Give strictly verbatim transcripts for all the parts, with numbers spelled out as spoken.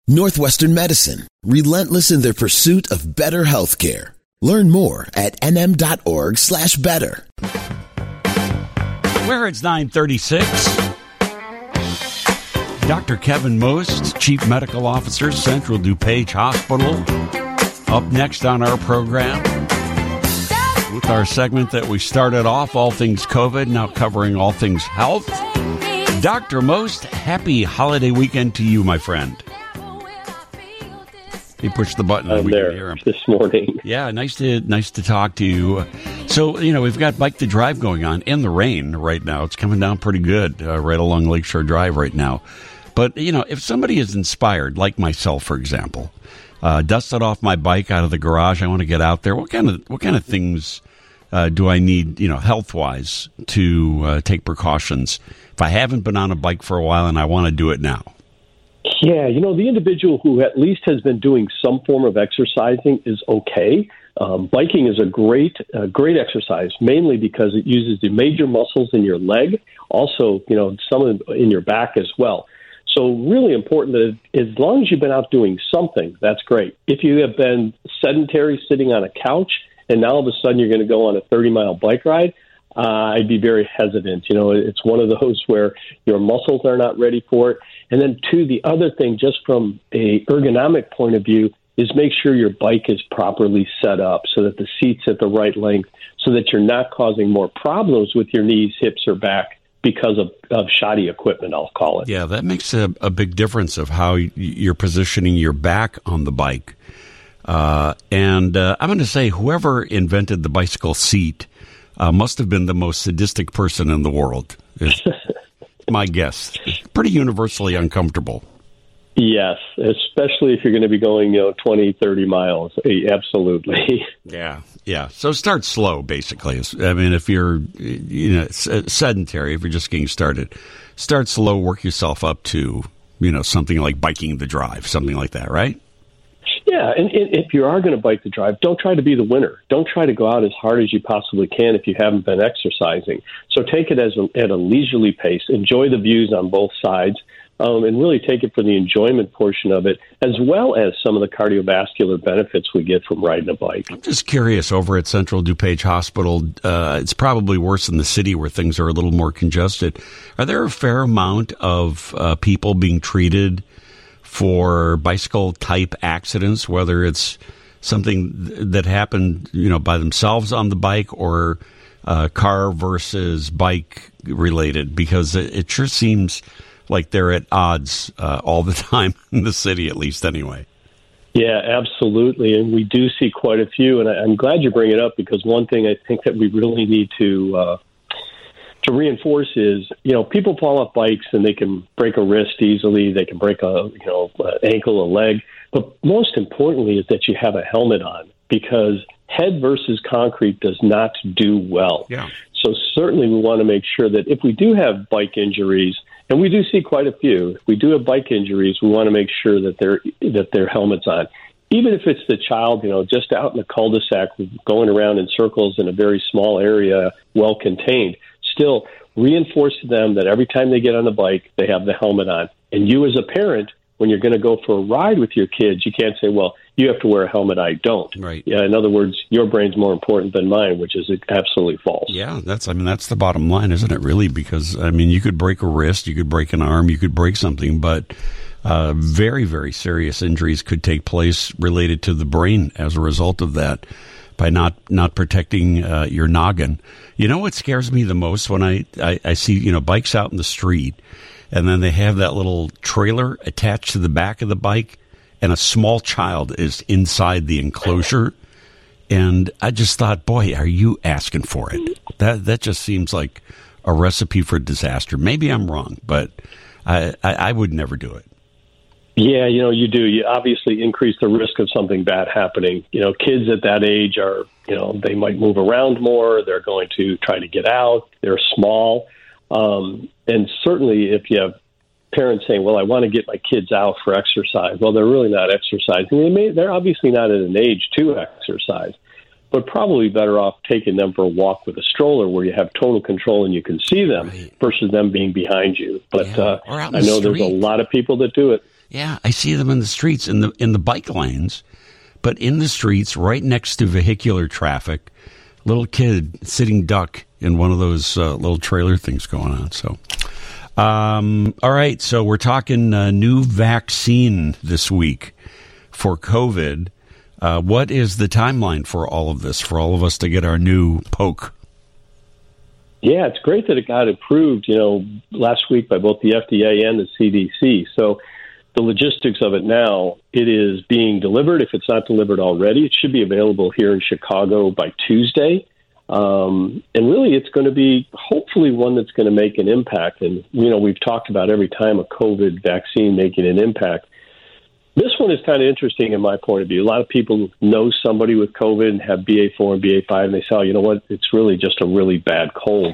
Northwestern Medicine, relentless in their pursuit of better healthcare. Learn more at nm.org slash better. Where it's nine thirty-six. Doctor Kevin Most, Chief Medical Officer, Central DuPage Hospital. Up next on our program with our segment that we started off, All Things COVID, now covering all things health. Doctor Most, happy holiday weekend to you, my friend. He pushed the button and I'm we there can hear him this morning. Yeah, nice to nice to talk to you. So, you know, we've got Bike to Drive going on in the rain right now. It's coming down pretty good uh, right along Lakeshore Drive right now. But, you know, if somebody is inspired, like myself, for example, uh, dusted off my bike out of the garage, I want to get out there. What kind of what kind of things uh, do I need, you know, health-wise to uh, take precautions if I haven't been on a bike for a while and I want to do it now? Yeah, you know, the individual who at least has been doing some form of exercising is okay. Um, biking is a great, uh, great exercise, mainly because it uses the major muscles in your leg, also, you know, some of in your back as well. So really important that as long as you've been out doing something, that's great. If you have been sedentary sitting on a couch and now all of a sudden you're going to go on a thirty-mile bike ride, Uh, I'd be very hesitant. You know, it's one of those where your muscles are not ready for it. And then, two, the other thing, just from a ergonomic point of view, is make sure your bike is properly set up so that the seat's at the right length, so that you're not causing more problems with your knees, hips, or back because of, of shoddy equipment, I'll call it. Yeah, that makes a, a big difference of how you're positioning your back on the bike. Uh, and uh, I'm going to say whoever invented the bicycle seat Uh, must have been the most sadistic person in the world, is my guess. Pretty universally uncomfortable. Yes, especially if you're going to be going, you know, twenty, thirty miles. Absolutely. Yeah, yeah. So start slow, basically. I mean, if you're, you know, sedentary, if you're just getting started, start slow, work yourself up to, you know, something like biking the drive, something like that, right? Yeah, and, and if you are going to bike the drive, don't try to be the winner. Don't try to go out as hard as you possibly can if you haven't been exercising. So take it as a, at a leisurely pace. Enjoy the views on both sides, um, and really take it for the enjoyment portion of it, as well as some of the cardiovascular benefits we get from riding a bike. I'm just curious, over at Central DuPage Hospital, uh, it's probably worse in the city where things are a little more congested. Are there a fair amount of uh, people being treated for bicycle-type accidents, whether it's something that happened, you know, by themselves on the bike or uh, car versus bike related? Because it, it sure seems like they're at odds uh, all the time in the city, at least anyway. Yeah, absolutely. And we do see quite a few. And I, I'm glad you bring it up, because one thing I think that we really need to uh, to reinforce is, you know, people fall off bikes and they can break a wrist easily. They can break a, you know, an ankle, a leg. But most importantly is that you have a helmet on, because head versus concrete does not do well. Yeah. So certainly we want to make sure that if we do have bike injuries, and we do see quite a few, if we do have bike injuries, we want to make sure that they're, that their helmet's on. Even if it's the child, you know, just out in the cul-de-sac going around in circles in a very small area, well contained, still reinforce to them that every time they get on the bike, they have the helmet on. And you as a parent, when you're going to go for a ride with your kids, you can't say, well, you have to wear a helmet, I don't. Right. Yeah, in other words, your brain's more important than mine, which is absolutely false. Yeah, that's, I mean, that's the bottom line, isn't it, really? Because, I mean, you could break a wrist, you could break an arm, you could break something, but uh, very, very serious injuries could take place related to the brain as a result of that, by not, not protecting uh, your noggin. You know what scares me the most when I, I, I see, you know, bikes out in the street, and then they have that little trailer attached to the back of the bike, and a small child is inside the enclosure. And I just thought, boy, are you asking for it? That that just seems like a recipe for disaster. Maybe I'm wrong, but I, I, I would never do it. Yeah, you know, you do. You obviously increase the risk of something bad happening. You know, kids at that age are, you know, they might move around more. They're going to try to get out. They're small. Um, and certainly if you have parents saying, well, I want to get my kids out for exercise. Well, they're really not exercising. They may, they're obviously not at an age to exercise. but probably better off taking them for a walk with a stroller where you have total control and you can see them right. versus them being behind you. But yeah. uh, or out in I the know street. there's a lot of people that do it. Yeah, I see them in the streets, in the in the bike lanes, but in the streets right next to vehicular traffic, little kid sitting duck in one of those uh, little trailer things going on. So, um, all right, so we're talking uh, new vaccine this week for COVID. Uh, what is the timeline for all of this, for all of us to get our new poke? Yeah, it's great that it got approved, you know, last week by both the F D A and the C D C. So the logistics of it now, it is being delivered. If it's not delivered already, it should be available here in Chicago by Tuesday. Um, and really, it's going to be hopefully one that's going to make an impact. And, you know, we've talked about every time a COVID vaccine making an impact. This one is kind of interesting in my point of view. A lot of people know somebody with COVID and have B A four and B A five, and they say, oh, you know what, it's really just a really bad cold.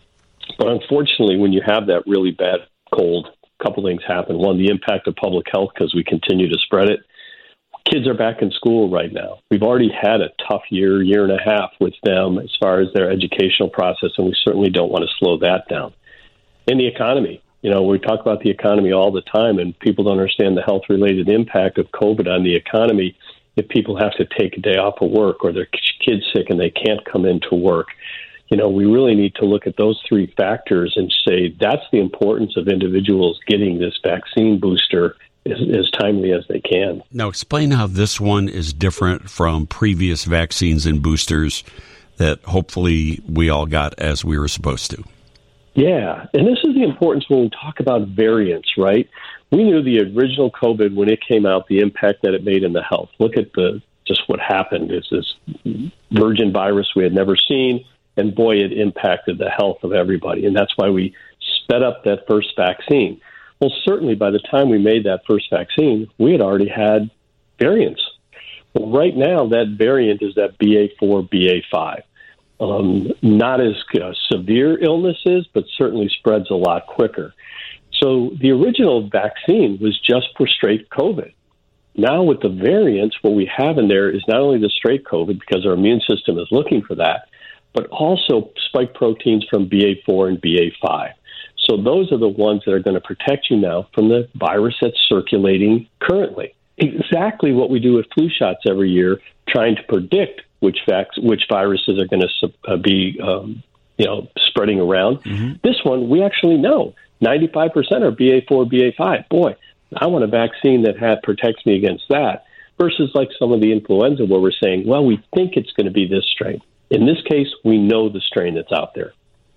But unfortunately, when you have that really bad cold, a couple things happen. One, the impact of public health because we continue to spread it. Kids are back in school right now. We've already had a tough year, year and a half with them as far as their educational process, and we certainly don't want to slow that down. And the economy. You know, we talk about the economy all the time, and people don't understand the health-related impact of COVID on the economy if people have to take a day off of work or their kid's sick and they can't come into work. You know, we really need to look at those three factors and say that's the importance of individuals getting this vaccine booster as, as timely as they can. Now, explain how this one is different from previous vaccines and boosters that hopefully we all got as we were supposed to. Yeah, and this is the importance when we talk about variants, right? We knew the original COVID, when it came out, the impact that it made in the health. Look at the just what happened. It's this virgin virus we had never seen, and boy, it impacted the health of everybody, and that's why we sped up that first vaccine. Well, certainly by the time we made that first vaccine, we had already had variants. Well, right now, that variant is that B A four, B A five. Um, not as uh, severe illnesses, but certainly spreads a lot quicker. So the original vaccine was just for straight COVID. Now with the variants, what we have in there is not only the straight COVID, because our immune system is looking for that, but also spike proteins from B A four and B A five. So those are the ones that are going to protect you now from the virus that's circulating currently. Exactly what we do with flu shots every year, trying to predict which vac- which viruses are going to uh, be, um, you know, spreading around. Mm-hmm. This one, we actually know ninety-five percent are B A four, B A five. Boy, I want a vaccine that ha- protects me against that versus like some of the influenza where we're saying, well, we think it's going to be this strain. In this case, we know the strain that's out there.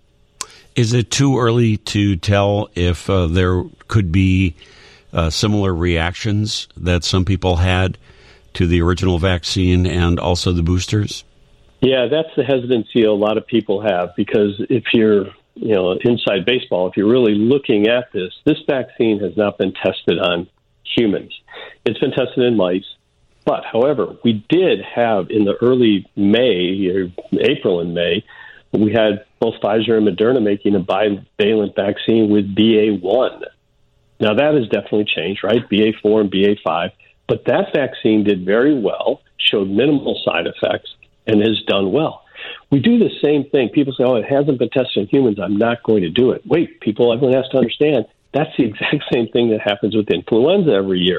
Is it too early to tell if uh, there could be uh, similar reactions that some people had to the original vaccine and also the boosters? Yeah, that's the hesitancy a lot of people have, because if you're, you know, inside baseball, if you're really looking at this, this vaccine has not been tested on humans. It's been tested in mice. But, however, we did have in the early May, or April and May, we had both Pfizer and Moderna making a bivalent vaccine with B A one. Now, that has definitely changed, right? B A four and B A five. But that vaccine did very well, showed minimal side effects, and has done well. We do the same thing. People say, oh, it hasn't been tested in humans, I'm not going to do it. Wait, people, everyone has to understand, that's the exact same thing that happens with influenza every year.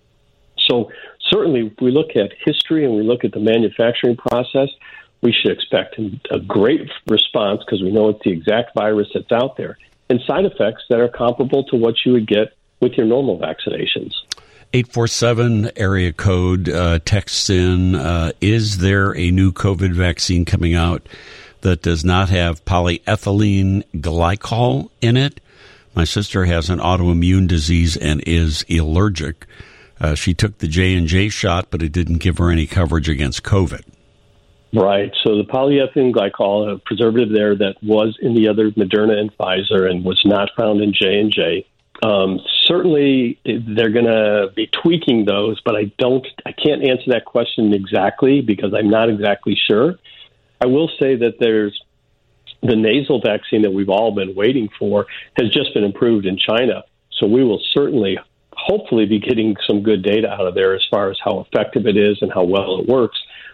So certainly, if we look at history and we look at the manufacturing process, we should expect a great response because we know it's the exact virus that's out there, and side effects that are comparable to what you would get with your normal vaccinations. eight four seven area code uh, texts in, uh, is there a new COVID vaccine coming out that does not have polyethylene glycol in it? My sister has an autoimmune disease and is allergic. Uh, she took the J and J shot, but it didn't give her any coverage against COVID. Right. So the polyethylene glycol, a preservative there that was in the other Moderna and Pfizer and was not found in J and J. Um, certainly, they're going to be tweaking those, but I don't, I can't answer that question exactly because I'm not exactly sure. I will say that there's the nasal vaccine that we've all been waiting for has just been approved in China. So we will certainly, hopefully, be getting some good data out of there as far as how effective it is and how well it works, which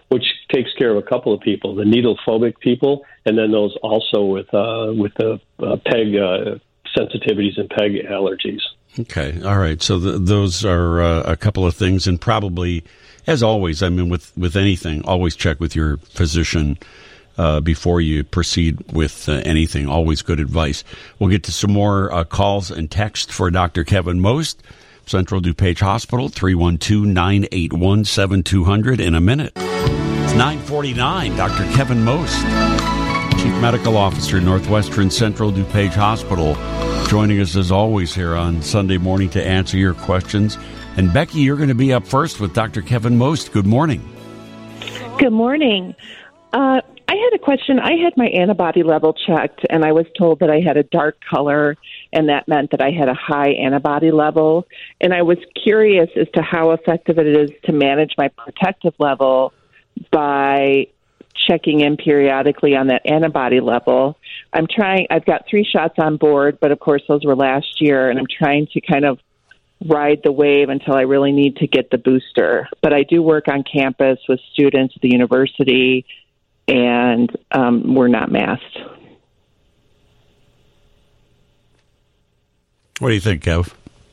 takes care of a couple of people, the needle phobic people, and then those also with uh, with the uh, PEG uh, sensitivities and PEG allergies. Okay, all right. So th- those are uh, a couple of things, and probably, as always, I mean, with, with anything, always check with your physician uh, before you proceed with uh, anything. Always good advice. We'll get to some more uh, calls and text for Doctor Kevin Most, Central DuPage Hospital, three one two, nine eight one, seven two zero zero in a minute. It's nine forty-nine. Doctor Kevin Most, Chief Medical Officer, Northwestern Central DuPage Hospital, joining us as always here on Sunday morning to answer your questions. And Becky, you're going to be up first with Doctor Kevin Most. Good morning. Good morning. Uh, I had a question. I had my antibody level checked, and I was told that I had a dark color, and that meant that I had a high antibody level. And I was curious as to how effective it is to manage my protective level by checking in periodically on that antibody level. I'm trying, I've got three shots on board, but of course those were last year, and I'm trying to kind of ride the wave until I really need to get the booster. But I do work on campus with students at the university, and um, we're not masked. What do you think, Kev?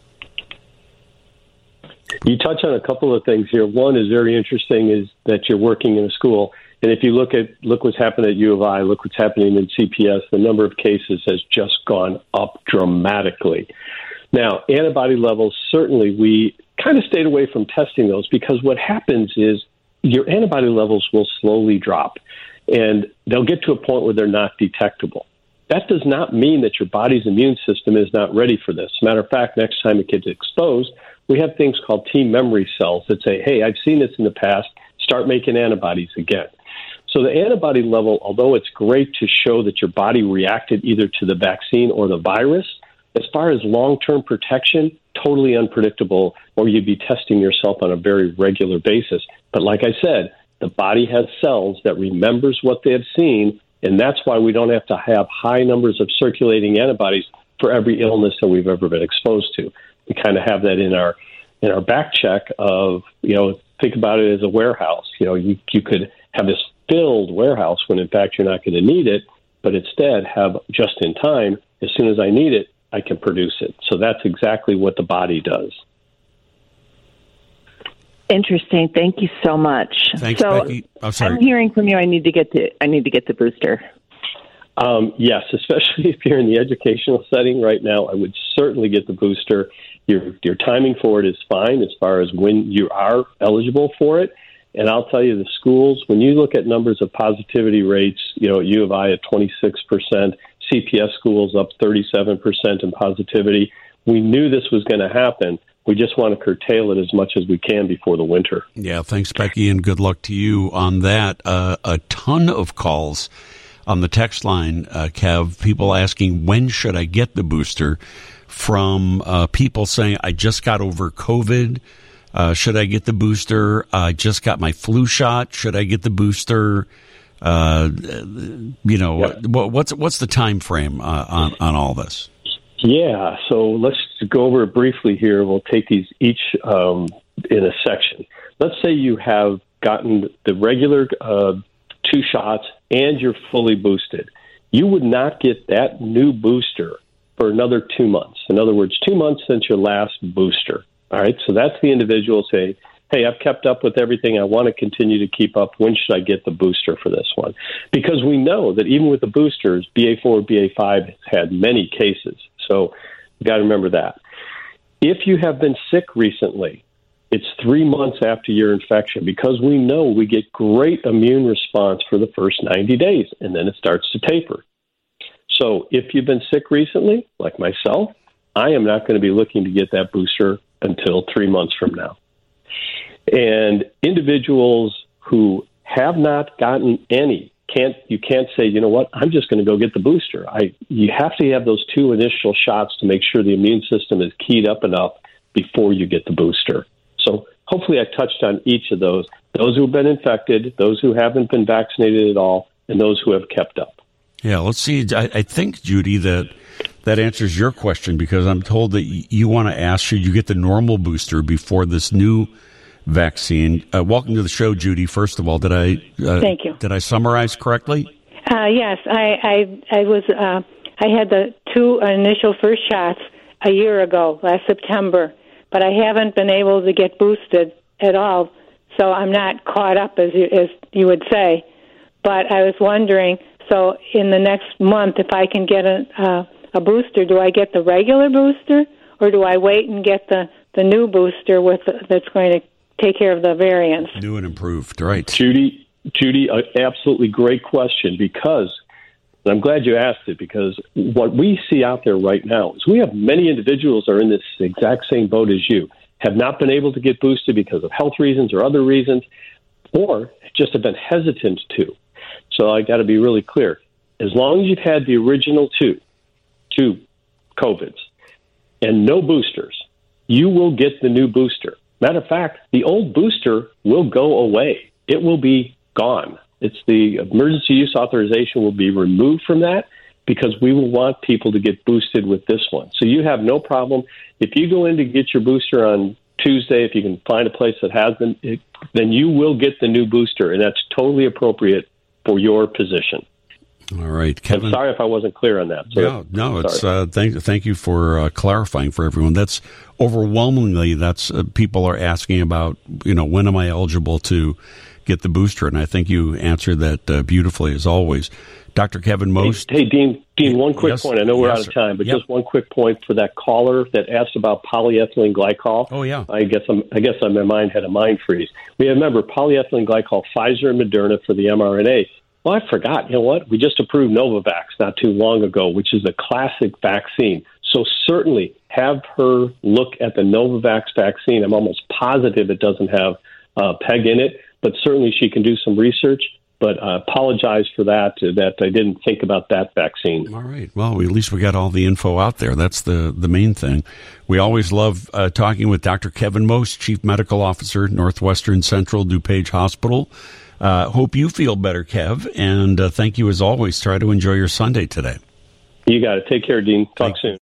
You touch on a couple of things here. One is very interesting, is that you're working in a school. And if you look at look what's happened at U of I, look what's happening in C P S, the number of cases has just gone up dramatically. Now, antibody levels, certainly we kind of stayed away from testing those, because what happens is your antibody levels will slowly drop, and they'll get to a point where they're not detectable. That does not mean that your body's immune system is not ready for this. Matter of fact, next time it gets exposed, we have things called T memory cells that say, hey, I've seen this in the past, start making antibodies again. So the antibody level, although it's great to show that your body reacted either to the vaccine or the virus, as far as long-term protection, totally unpredictable, or you'd be testing yourself on a very regular basis. But like I said, the body has cells that remembers what they have seen, and that's why we don't have to have high numbers of circulating antibodies for every illness that we've ever been exposed to. We kind of have that in our in our back check of, you know, think about it as a warehouse. You know, you, you could have this filled warehouse when in fact you're not going to need it, but instead have just in time, as soon as I need it, I can produce it. So that's exactly what the body does. Interesting. Thank you so much. Thanks, so Becky. I'm sorry. I'm hearing from you. I need to get the I need to get the booster. Um, yes, especially if you're in the educational setting right now, I would certainly get the booster. Your your timing for it is fine as far as when you are eligible for it. And I'll tell you, the schools, when you look at numbers of positivity rates, you know, at U of I at twenty-six percent, C P S schools up thirty-seven percent in positivity, we knew this was going to happen. We just want to curtail it as much as we can before the winter. Yeah, thanks, Becky, and good luck to you on that. Uh, a ton of calls on the text line, uh, Kev, people asking, when should I get the booster? From uh, people saying, I just got over COVID. Uh, should I get the booster? I just got my flu shot. Should I get the booster? Uh, you know, yep. what, what's what's the time frame uh, on, on all this? Yeah, so let's go over it briefly here. We'll take these each um, in a section. Let's say you have gotten the regular uh, two shots and you're fully boosted. You would not get that new booster for another two months. In other words, two months since your last booster. All right, so that's the individual saying, hey, I've kept up with everything. I want to continue to keep up. When should I get the booster for this one? Because we know that even with the boosters, B A four, B A five has had many cases. So you've got to remember that. If you have been sick recently, it's three months after your infection, because we know we get great immune response for the first ninety days, and then it starts to taper. So if you've been sick recently, like myself, I am not going to be looking to get that booster until three months from now. And individuals who have not gotten any, can't you can't say, you know what, I'm just going to go get the booster. I you have to have those two initial shots to make sure the immune system is keyed up enough before you get the booster. So hopefully I touched on each of those, those who have been infected, those who haven't been vaccinated at all, and those who have kept up. Yeah, let's see. I, I think, Judy, that that answers your question, because I'm told that you want to ask, should you get the normal booster before this new vaccine. Uh, welcome to the show, Judy. First of all, did I uh, Thank you. Did I summarize correctly? Uh, yes, I I, I was uh, I had the two initial first shots a year ago, last September, but I haven't been able to get boosted at all, so I'm not caught up as you, as you would say. But I was wondering, so in the next month, if I can get a uh, a booster, do I get the regular booster, or do I wait and get the, the new booster with the, that's going to take care of the variants? New and improved, right? Judy, Judy, uh, absolutely great question, because and I'm glad you asked it, because what we see out there right now is we have many individuals that are in this exact same boat as you, have not been able to get boosted because of health reasons or other reasons, or just have been hesitant to. So I got to be really clear. As long as you've had the original two, two COVIDs, and no boosters, you will get the new booster. Matter of fact, the old booster will go away. It will be gone. It's the emergency use authorization will be removed from that, because we will want people to get boosted with this one. So you have no problem. If you go in to get your booster on Tuesday, if you can find a place that has them, it, then you will get the new booster, and that's totally appropriate for your position. All right, Kevin. I'm sorry if I wasn't clear on that. So no, no, it's uh, thank thank you for uh, clarifying for everyone. That's overwhelmingly that's uh, people are asking about. You know, when am I eligible to get the booster? And I think you answered that uh, beautifully as always, Doctor Kevin Most. Hey, hey Dean. Dean, one quick yes, point. I know we're yes, out of time, but yep. just one quick point for that caller that asked about polyethylene glycol. Oh yeah. I guess I'm, I guess my mind had a mind freeze. We remember polyethylene glycol, Pfizer and Moderna for the mRNA. Well, I forgot. You know what? We just approved Novavax not too long ago, which is a classic vaccine. So certainly have her look at the Novavax vaccine. I'm almost positive it doesn't have uh, PEG in it, but certainly she can do some research. But I uh, apologize for that, uh, that I didn't think about that vaccine. All right. Well, at least we got all the info out there. That's the, the main thing. We always love uh, talking with Doctor Kevin Most, Chief Medical Officer, Northwestern Central DuPage Hospital. Uh, hope you feel better, Kev, and uh, thank you as always. Try to enjoy your Sunday today. You got it. Take care, Dean. Talk Thanks. soon.